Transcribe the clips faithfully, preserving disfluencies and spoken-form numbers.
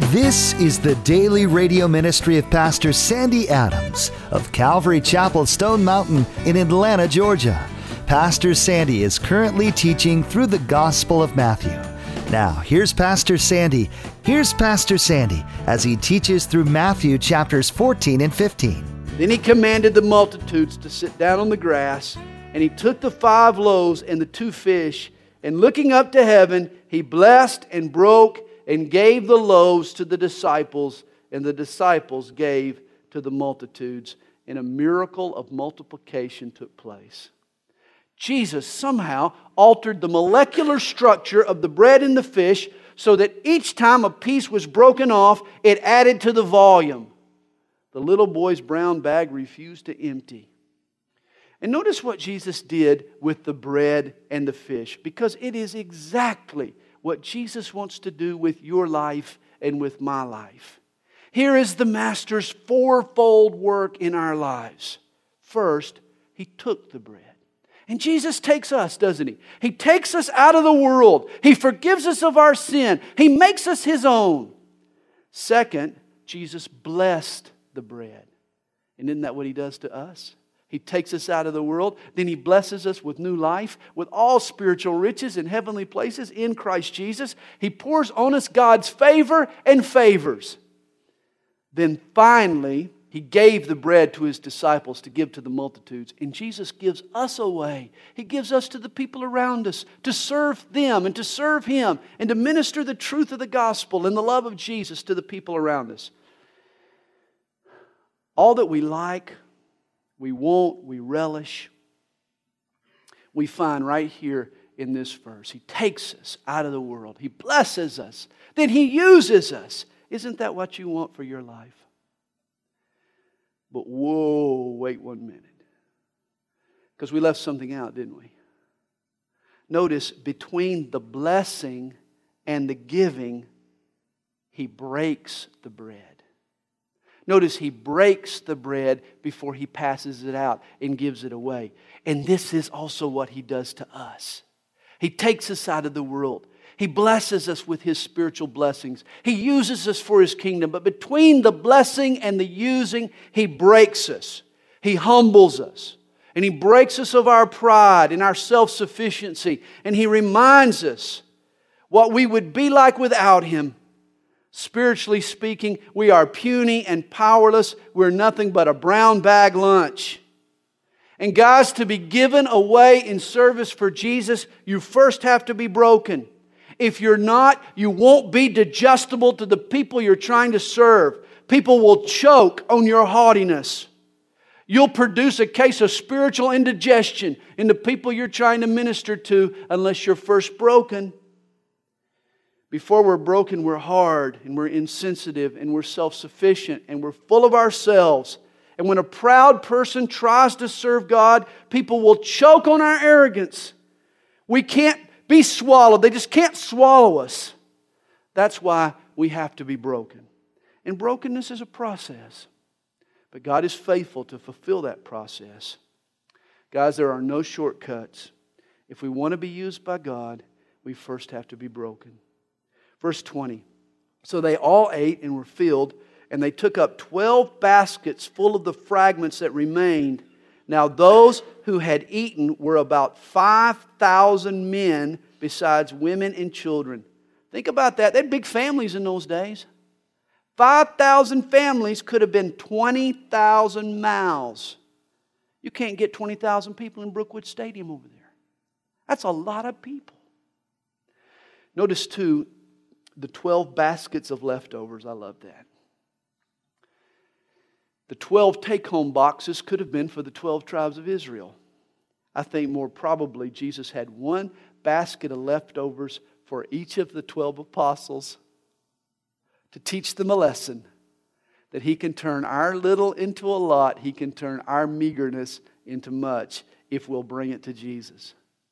This is the daily radio ministry of Pastor Sandy Adams of Calvary Chapel, Stone Mountain in Atlanta, Georgia. Pastor Sandy is currently teaching through the Gospel of Matthew. Now, here's Pastor Sandy. Here's Pastor Sandy as he teaches through Matthew chapters fourteen and fifteen. Then he commanded the multitudes to sit down on the grass, and he took the five loaves and the two fish, and looking up to heaven, he blessed and broke and gave the loaves to the disciples, and the disciples gave to the multitudes. And a miracle of multiplication took place. Jesus somehow altered the molecular structure of the bread and the fish so that each time a piece was broken off, it added to the volume. The little boy's brown bag refused to empty. And notice what Jesus did with the bread and the fish, because it is exactly what Jesus wants to do with your life and with my life. Here is the Master's fourfold work in our lives. First, He took the bread. And Jesus takes us, doesn't He? He takes us out of the world. He forgives us of our sin. He makes us His own. Second, Jesus blessed the bread. And isn't that what He does to us? He takes us out of the world. Then He blesses us with new life, with all spiritual riches in heavenly places in Christ Jesus. He pours on us God's favor and favors. Then finally, He gave the bread to His disciples to give to the multitudes. And Jesus gives us away. He gives us to the people around us to serve them and to serve Him and to minister the truth of the gospel and the love of Jesus to the people around us. All that we like, we want, we relish, we find right here in this verse. He takes us out of the world. He blesses us. Then He uses us. Isn't that what you want for your life? But whoa, wait one minute. Because we left something out, didn't we? Notice, between the blessing and the giving, He breaks the bread. Notice He breaks the bread before He passes it out and gives it away. And this is also what He does to us. He takes us out of the world. He blesses us with His spiritual blessings. He uses us for His kingdom. But between the blessing and the using, He breaks us. He humbles us. And He breaks us of our pride and our self-sufficiency. And He reminds us what we would be like without Him. Spiritually speaking, we are puny and powerless. We're nothing but a brown bag lunch. And guys, to be given away in service for Jesus, you first have to be broken. If you're not, you won't be digestible to the people you're trying to serve. People will choke on your haughtiness. You'll produce a case of spiritual indigestion in the people you're trying to minister to unless you're first broken. Before we're broken, we're hard and we're insensitive and we're self-sufficient and we're full of ourselves. And when a proud person tries to serve God, people will choke on our arrogance. We can't be swallowed. They just can't swallow us. That's why we have to be broken. And brokenness is a process. But God is faithful to fulfill that process. Guys, there are no shortcuts. If we want to be used by God, we first have to be broken. Verse twenty, so they all ate and were filled, and they took up twelve baskets full of the fragments that remained. Now those who had eaten were about five thousand men, besides women and children. Think about that. They had big families in those days. five thousand families could have been twenty thousand mouths. You can't get twenty thousand people in Brookwood Stadium over there. That's a lot of people. Notice too, the twelve baskets of leftovers. I love that. The twelve take-home boxes could have been for the twelve tribes of Israel. I think more probably Jesus had one basket of leftovers for each of the twelve apostles to teach them a lesson that He can turn our little into a lot. He can turn our meagerness into much if we'll bring it to Jesus.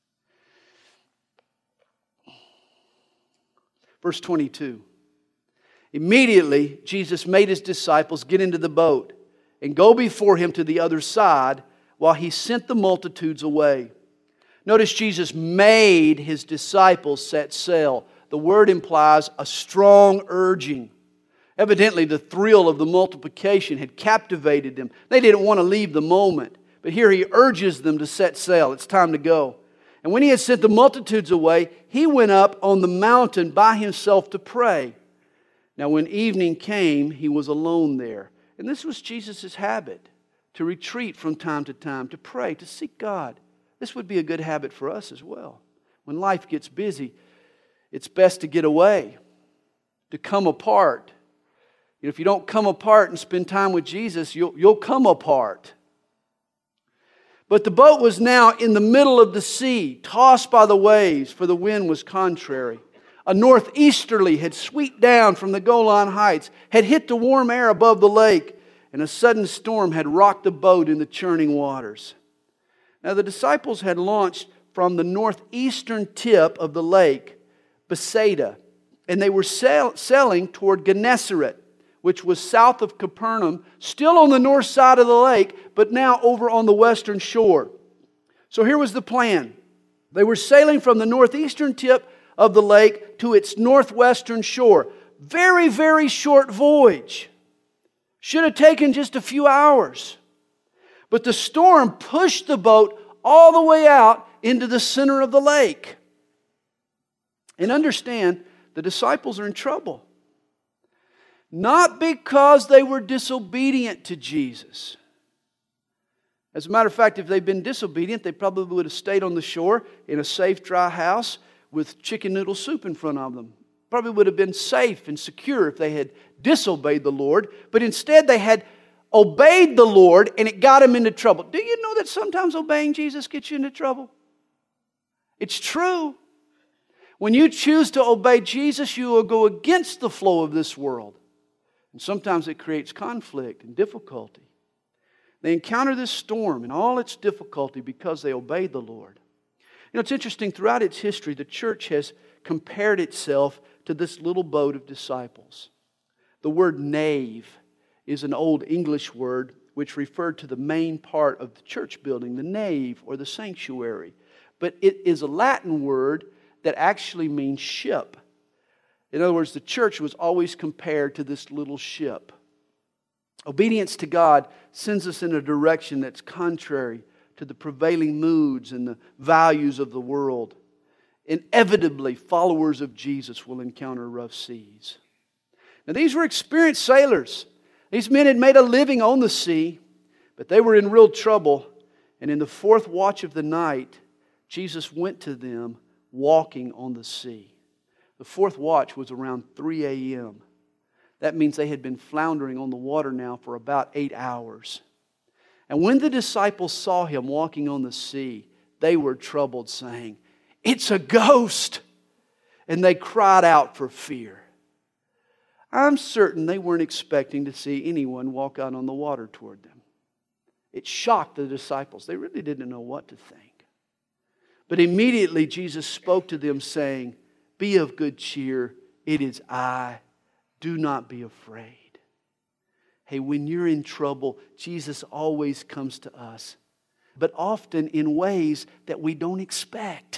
Verse twenty-two. Immediately, Jesus made His disciples get into the boat and go before Him to the other side while He sent the multitudes away. Notice Jesus made His disciples set sail. The word implies a strong urging. Evidently, the thrill of the multiplication had captivated them. They didn't want to leave the moment. But here he urges them to set sail. It's time to go. And when he had sent the multitudes away, he went up on the mountain by himself to pray. Now when evening came, he was alone there. And this was Jesus' habit, to retreat from time to time, to pray, to seek God. This would be a good habit for us as well. When life gets busy, it's best to get away, to come apart. You know, if you don't come apart and spend time with Jesus, you'll, you'll come apart. But the boat was now in the middle of the sea, tossed by the waves, for the wind was contrary. A northeasterly had swept down from the Golan Heights, had hit the warm air above the lake, and a sudden storm had rocked the boat in the churning waters. Now the disciples had launched from the northeastern tip of the lake, Bethsaida, and they were sail- sailing toward Gennesaret, which was south of Capernaum, still on the north side of the lake, but now over on the western shore. So here was the plan. They were sailing from the northeastern tip of the lake to its northwestern shore. Very, very short voyage. Should have taken just a few hours. But the storm pushed the boat all the way out into the center of the lake. And understand, the disciples are in trouble. Not because they were disobedient to Jesus. As a matter of fact, if they'd been disobedient, they probably would have stayed on the shore in a safe, dry house with chicken noodle soup in front of them. Probably would have been safe and secure if they had disobeyed the Lord. But instead, they had obeyed the Lord, and it got them into trouble. Do you know that sometimes obeying Jesus gets you into trouble? It's true. When you choose to obey Jesus, you will go against the flow of this world. And sometimes it creates conflict and difficulty. They encounter this storm and all its difficulty because they obeyed the Lord. You know, it's interesting, throughout its history, the church has compared itself to this little boat of disciples. The word nave is an old English word which referred to the main part of the church building, the nave or the sanctuary. But it is a Latin word that actually means ship. In other words, the church was always compared to this little ship. Obedience to God sends us in a direction that's contrary to the prevailing moods and the values of the world. Inevitably, followers of Jesus will encounter rough seas. Now, these were experienced sailors. These men had made a living on the sea, but they were in real trouble. And in the fourth watch of the night, Jesus went to them walking on the sea. The fourth watch was around three a.m. That means they had been floundering on the water now for about eight hours. And when the disciples saw him walking on the sea, they were troubled, saying, "It's a ghost!" And they cried out for fear. I'm certain they weren't expecting to see anyone walk out on the water toward them. It shocked the disciples. They really didn't know what to think. But immediately Jesus spoke to them, saying, "Be of good cheer. It is I. Do not be afraid." Hey, when you're in trouble, Jesus always comes to us, but often in ways that we don't expect.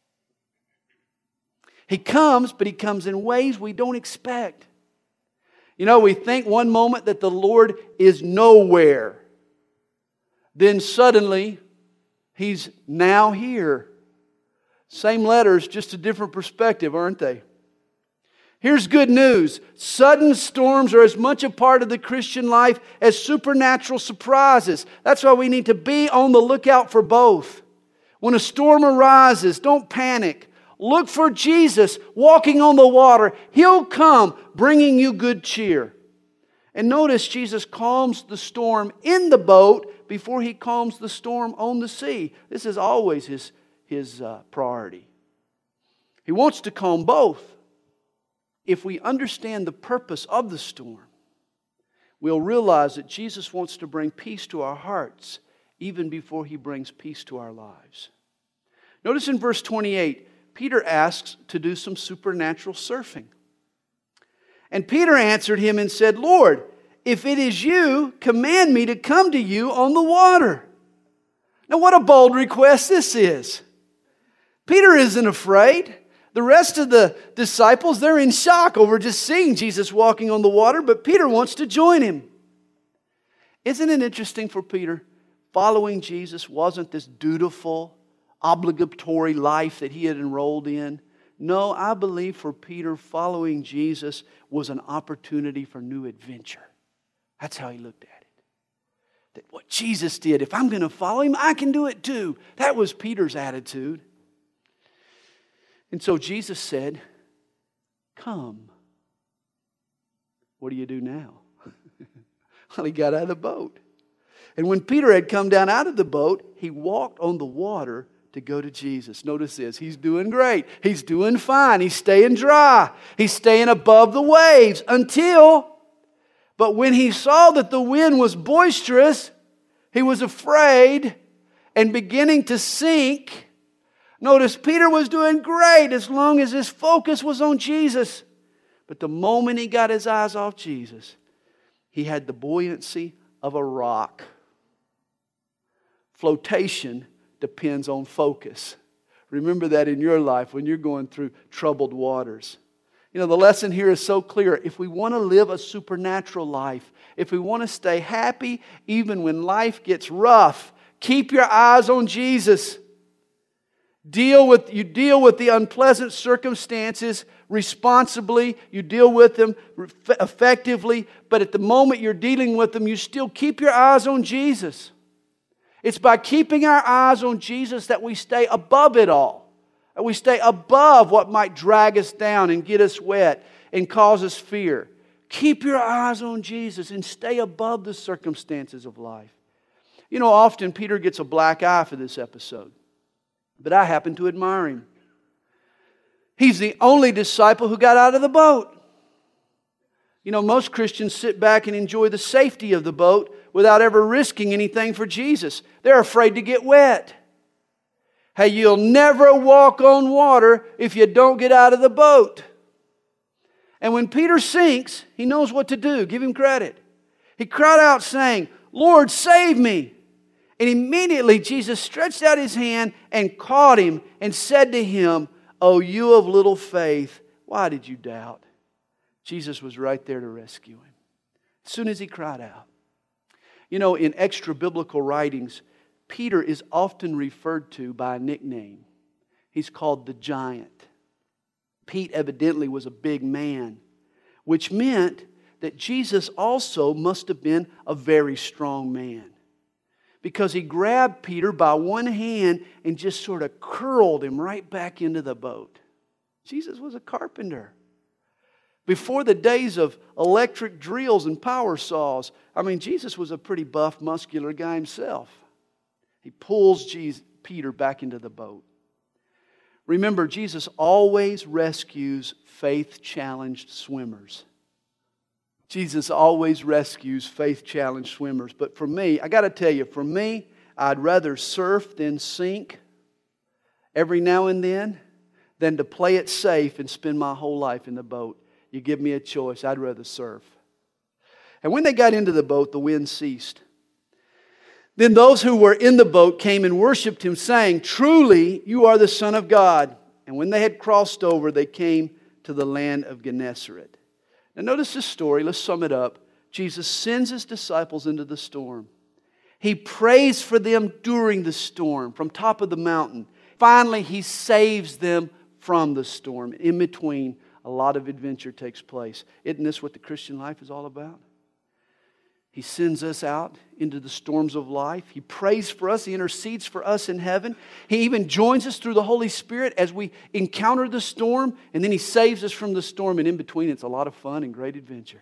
He comes, but He comes in ways we don't expect. You know, we think one moment that the Lord is nowhere. Then suddenly, He's now here. Same letters, just a different perspective, aren't they? Here's good news. Sudden storms are as much a part of the Christian life as supernatural surprises. That's why we need to be on the lookout for both. When a storm arises, don't panic. Look for Jesus walking on the water. He'll come bringing you good cheer. And notice Jesus calms the storm in the boat before He calms the storm on the sea. This is always His, his uh, priority. He wants to calm both. If we understand the purpose of the storm, we'll realize that Jesus wants to bring peace to our hearts even before He brings peace to our lives. Notice in verse twenty-eight, Peter asks to do some supernatural surfing. And Peter answered him and said, "Lord, if it is You, command me to come to You on the water." Now what a bold request this is. Peter isn't afraid. The The rest of the disciples, they're in shock over just seeing Jesus walking on the water, but Peter wants to join him. Isn't it interesting for Peter? Following Jesus wasn't this dutiful, obligatory life that he had enrolled in. No, I believe for Peter, following Jesus was an opportunity for new adventure. That's how he looked at it. That what Jesus did, if I'm going to follow him, I can do it too. That was Peter's attitude. And so Jesus said, come. What do you do now? Well, he got out of the boat. And when Peter had come down out of the boat, he walked on the water to go to Jesus. Notice this. He's doing great. He's doing fine. He's staying dry. He's staying above the waves until, but when he saw that the wind was boisterous, he was afraid and beginning to sink. Notice Peter was doing great as long as his focus was on Jesus. But the moment he got his eyes off Jesus, he had the buoyancy of a rock. Flotation depends on focus. Remember that in your life when you're going through troubled waters. You know, the lesson here is so clear. If we want to live a supernatural life, if we want to stay happy even when life gets rough, keep your eyes on Jesus. Deal with, you deal with the unpleasant circumstances responsibly. You deal with them effectively. But at the moment you're dealing with them, you still keep your eyes on Jesus. It's by keeping our eyes on Jesus that we stay above it all. That we stay above what might drag us down and get us wet and cause us fear. Keep your eyes on Jesus and stay above the circumstances of life. You know, often Peter gets a black eye for this episode. But I happen to admire him. He's the only disciple who got out of the boat. You know, most Christians sit back and enjoy the safety of the boat without ever risking anything for Jesus. They're afraid to get wet. Hey, you'll never walk on water if you don't get out of the boat. And when Peter sinks, he knows what to do. Give him credit. He cried out saying, "Lord, save me." And immediately Jesus stretched out His hand and caught him and said to him, "O you of little faith, why did you doubt?" Jesus was right there to rescue him as soon as he cried out. You know, in extra biblical writings, Peter is often referred to by a nickname. He's called the giant. Pete evidently was a big man, which meant that Jesus also must have been a very strong man. Because he grabbed Peter by one hand and just sort of curled him right back into the boat. Jesus was a carpenter. Before the days of electric drills and power saws, I mean, Jesus was a pretty buff, muscular guy himself. He pulls Jesus, Peter back into the boat. Remember, Jesus always rescues faith-challenged swimmers. Jesus always rescues faith-challenged swimmers. But for me, I got to tell you, for me, I'd rather surf than sink every now and then than to play it safe and spend my whole life in the boat. You give me a choice, I'd rather surf. And when they got into the boat, the wind ceased. Then those who were in the boat came and worshipped Him, saying, "Truly, you are the Son of God." And when they had crossed over, they came to the land of Gennesaret. Now notice this story. Let's sum it up. Jesus sends His disciples into the storm. He prays for them during the storm from top of the mountain. Finally, He saves them from the storm. In between, a lot of adventure takes place. Isn't this what the Christian life is all about? He sends us out into the storms of life. He prays for us. He intercedes for us in heaven. He even joins us through the Holy Spirit as we encounter the storm. And then He saves us from the storm. And in between, it's a lot of fun and great adventure.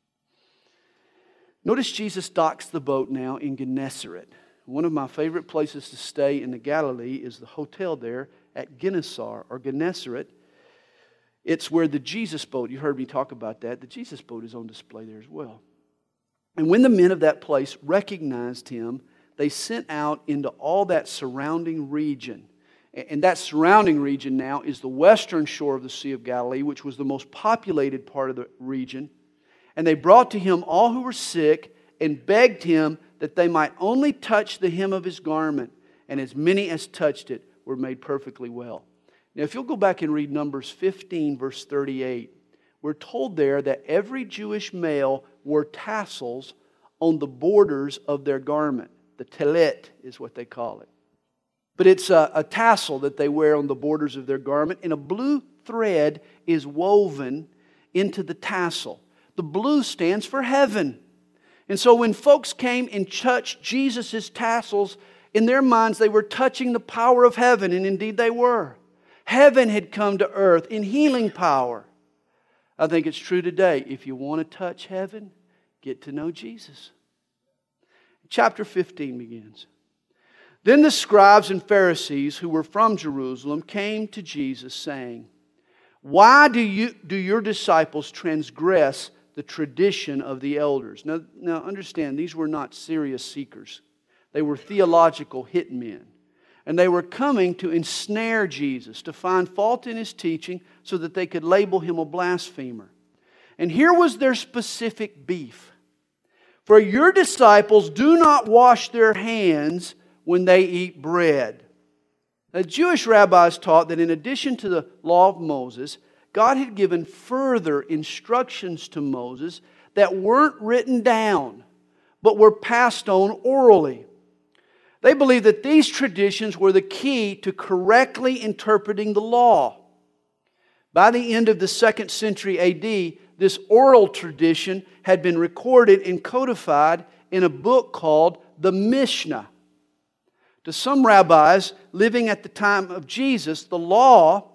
Notice Jesus docks the boat now in Gennesaret. One of my favorite places to stay in the Galilee is the hotel there at Gennesaret or Gennesaret. It's where the Jesus boat, you heard me talk about that, the Jesus boat is on display there as well. And when the men of that place recognized Him, they sent out into all that surrounding region. And that surrounding region now is the western shore of the Sea of Galilee, which was the most populated part of the region. And they brought to Him all who were sick and begged Him that they might only touch the hem of His garment. And as many as touched it were made perfectly well. Now, if you'll go back and read Numbers fifteen, verse thirty-eight, we're told there that every Jewish male wore tassels on the borders of their garment. The telet is what they call it. But it's a, a tassel that they wear on the borders of their garment, and a blue thread is woven into the tassel. The blue stands for heaven. And so when folks came and touched Jesus' tassels, in their minds they were touching the power of heaven, and indeed they were. Heaven had come to earth in healing power. I think it's true today. If you want to touch heaven, get to know Jesus. Chapter fifteen begins. Then the scribes and Pharisees who were from Jerusalem came to Jesus saying, "Why do you do your disciples transgress the tradition of the elders?" Now, now understand, these were not serious seekers. They were theological hitmen. And they were coming to ensnare Jesus, to find fault in His teaching so that they could label Him a blasphemer. And here was their specific beef. "For your disciples do not wash their hands when they eat bread." The Jewish rabbis taught that in addition to the law of Moses, God had given further instructions to Moses that weren't written down, but were passed on orally. They believed that these traditions were the key to correctly interpreting the law. By the end of the second century A D, this oral tradition had been recorded and codified in a book called the Mishnah. To some rabbis living at the time of Jesus, the law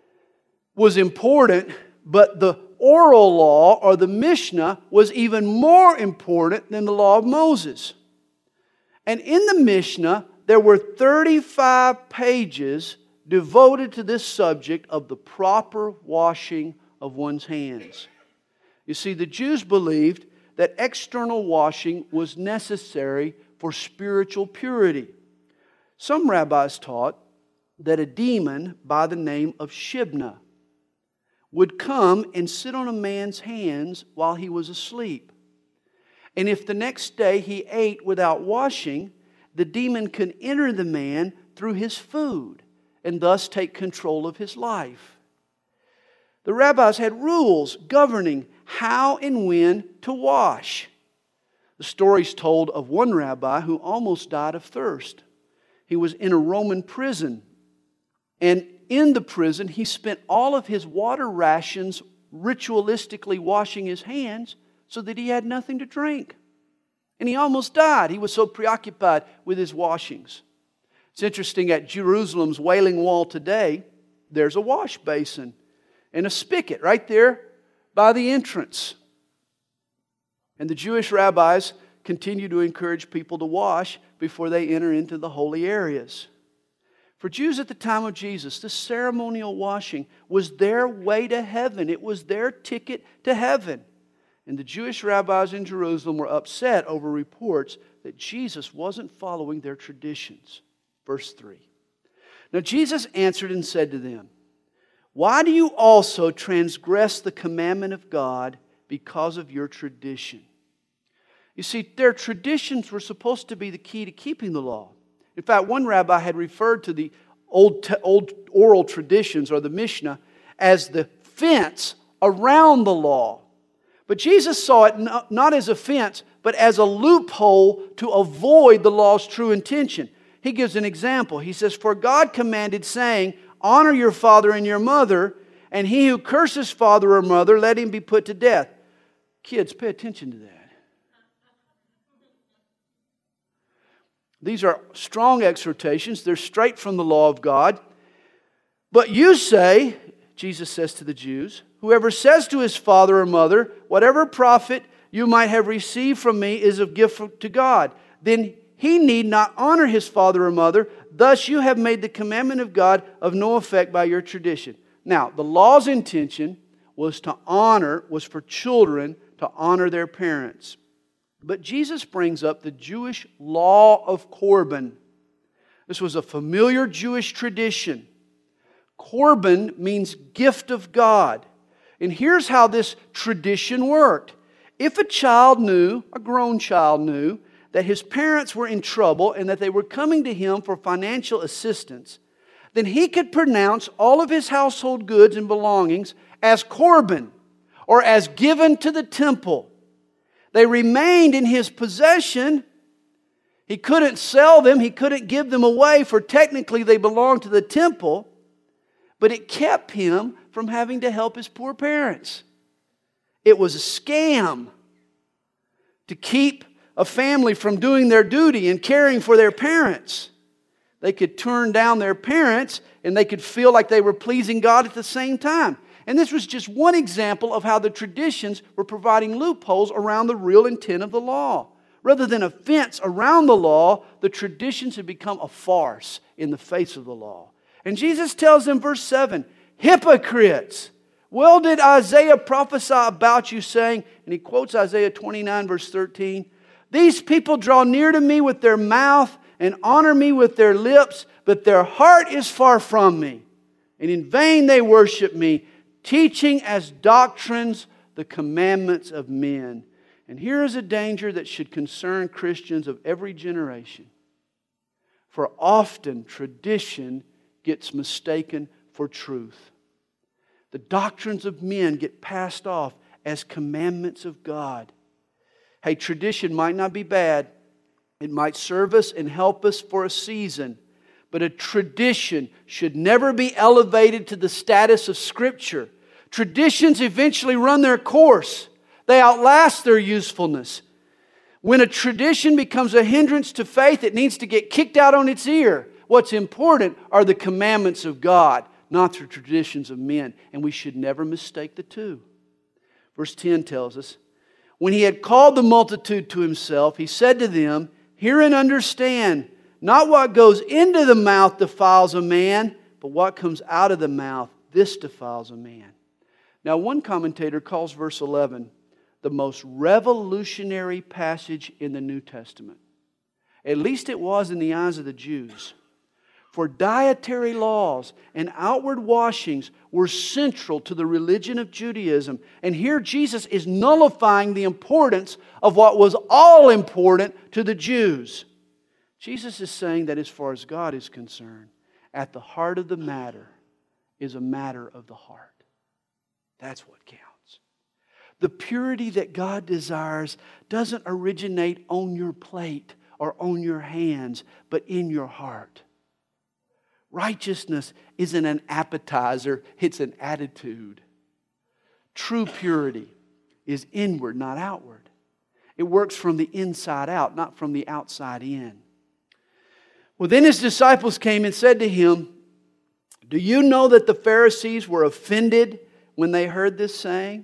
was important, but the oral law, or the Mishnah, was even more important than the law of Moses. And in the Mishnah, there were thirty-five pages devoted to this subject of the proper washing of one's hands. You see, the Jews believed that external washing was necessary for spiritual purity. Some rabbis taught that a demon by the name of Shibna would come and sit on a man's hands while he was asleep. And if the next day he ate without washing, the demon could enter the man through his food and thus take control of his life. The rabbis had rules governing how and when to wash. The story's told of one rabbi who almost died of thirst. He was in a Roman prison, and in the prison he spent all of his water rations ritualistically washing his hands so that he had nothing to drink. And he almost died. He was so preoccupied with his washings. It's interesting, at Jerusalem's Wailing Wall today, there's a wash basin and a spigot right there by the entrance. And the Jewish rabbis continue to encourage people to wash before they enter into the holy areas. For Jews at the time of Jesus, this ceremonial washing was their way to heaven. It was their ticket to heaven. And the Jewish rabbis in Jerusalem were upset over reports that Jesus wasn't following their traditions. Verse three. Now Jesus answered and said to them, "Why do you also transgress the commandment of God because of your tradition?" You see, their traditions were supposed to be the key to keeping the law. In fact, one rabbi had referred to the old, te- old oral traditions, or the Mishnah, as the fence around the law. But Jesus saw it not, not as a fence, but as a loophole to avoid the law's true intention. He gives an example. He says, "For God commanded, saying, 'Honor your father and your mother, and he who curses father or mother, let him be put to death.'" Kids, pay attention to that. These are strong exhortations. They're straight from the law of God. "But you say," Jesus says to the Jews, "whoever says to his father or mother, 'Whatever profit you might have received from me is a gift to God,' then he need not honor his father or mother. Thus you have made the commandment of God of no effect by your tradition." Now, the law's intention was to honor, was for children to honor their parents. But Jesus brings up the Jewish law of Corban. This was a familiar Jewish tradition. Corban means gift of God. And here's how this tradition worked. If a child knew, a grown child knew, that his parents were in trouble and that they were coming to him for financial assistance, then he could pronounce all of his household goods and belongings as Corban, or as given to the temple. They remained in his possession. He couldn't sell them. He couldn't give them away, for technically they belonged to the temple. But it kept him from having to help his poor parents. It was a scam to keep a family from doing their duty and caring for their parents. They could turn down their parents and they could feel like they were pleasing God at the same time. And this was just one example of how the traditions were providing loopholes around the real intent of the law. Rather than a fence around the law, the traditions had become a farce in the face of the law. And Jesus tells them, verse seven, hypocrites! Well did Isaiah prophesy about you, saying, and he quotes Isaiah twenty-nine, verse thirteen, these people draw near to me with their mouth and honor me with their lips, but their heart is far from me. And in vain they worship me, teaching as doctrines the commandments of men. And here is a danger that should concern Christians of every generation. For often tradition gets mistaken for truth. The doctrines of men get passed off as commandments of God. Hey, tradition might not be bad. It might serve us and help us for a season. But a tradition should never be elevated to the status of Scripture. Traditions eventually run their course. They outlast their usefulness. When a tradition becomes a hindrance to faith, it needs to get kicked out on its ear. What's important are the commandments of God, not the traditions of men. And we should never mistake the two. Verse ten tells us, when he had called the multitude to himself, he said to them, hear and understand, not what goes into the mouth defiles a man, but what comes out of the mouth, this defiles a man. Now, one commentator calls verse eleven the most revolutionary passage in the New Testament. At least it was in the eyes of the Jews. For dietary laws and outward washings were central to the religion of Judaism. And here Jesus is nullifying the importance of what was all important to the Jews. Jesus is saying that as far as God is concerned, at the heart of the matter is a matter of the heart. That's what counts. The purity that God desires doesn't originate on your plate or on your hands, but in your heart. Righteousness isn't an appetizer, it's an attitude. True purity is inward, not outward. It works from the inside out, not from the outside in. Well, then his disciples came and said to him, do you know that the Pharisees were offended when they heard this saying?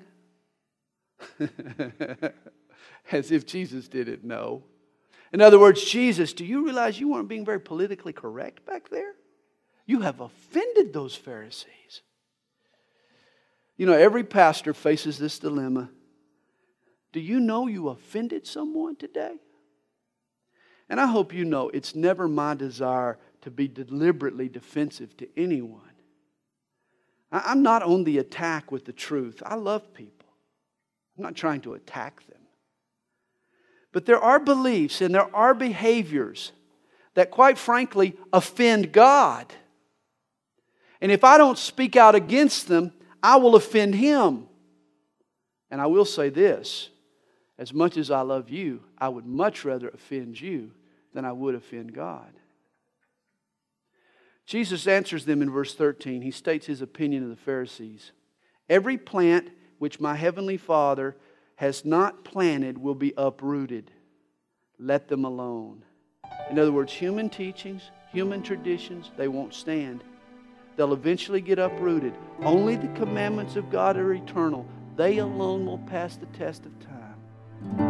As if Jesus didn't know. In other words, Jesus, do you realize you weren't being very politically correct back there? You have offended those Pharisees. You know, every pastor faces this dilemma. Do you know you offended someone today? And I hope you know it's never my desire to be deliberately defensive to anyone. I'm not on the attack with the truth. I love people. I'm not trying to attack them. But there are beliefs and there are behaviors that, quite frankly, offend God. And if I don't speak out against them, I will offend Him. And I will say this, as much as I love you, I would much rather offend you than I would offend God. Jesus answers them in verse thirteen. He states his opinion of the Pharisees. Every plant which my heavenly Father has not planted will be uprooted. Let them alone. In other words, human teachings, human traditions, they won't stand. They'll eventually get uprooted. Only the commandments of God are eternal. They alone will pass the test of time.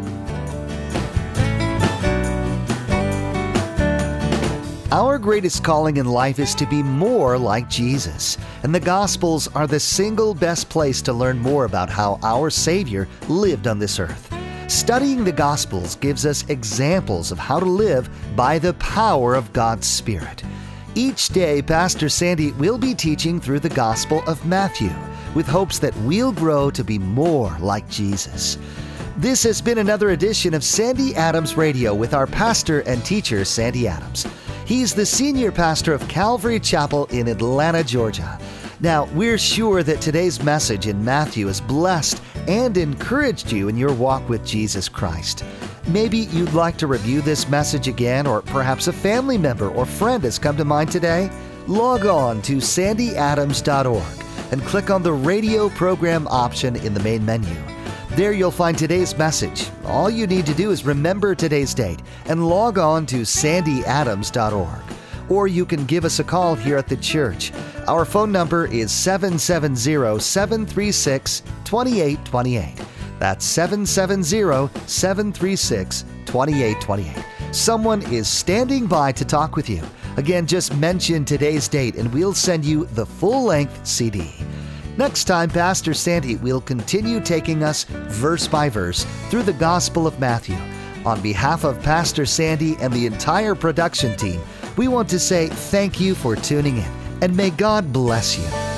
Our greatest calling in life is to be more like Jesus, and the Gospels are the single best place to learn more about how our Savior lived on this earth. Studying the Gospels gives us examples of how to live by the power of God's Spirit. Each day, Pastor Sandy will be teaching through the Gospel of Matthew, with hopes that we'll grow to be more like Jesus. This has been another edition of Sandy Adams Radio with our pastor and teacher, Sandy Adams. He's the senior pastor of Calvary Chapel in Atlanta, Georgia. Now, we're sure that today's message in Matthew has blessed and encouraged you in your walk with Jesus Christ. Maybe you'd like to review this message again, or perhaps a family member or friend has come to mind today. Log on to sandy adams dot org and click on the radio program option in the main menu. There you'll find today's message. All you need to do is remember today's date and log on to sandy adams dot org. Or you can give us a call here at the church. Our phone number is seven seven zero, seven three six, two eight two eight. That's seven seven zero, seven three six, two eight two eight. Someone is standing by to talk with you. Again, just mention today's date and we'll send you the full-length C D. Next time, Pastor Sandy will continue taking us verse by verse through the Gospel of Matthew. On behalf of Pastor Sandy and the entire production team, we want to say thank you for tuning in, and may God bless you.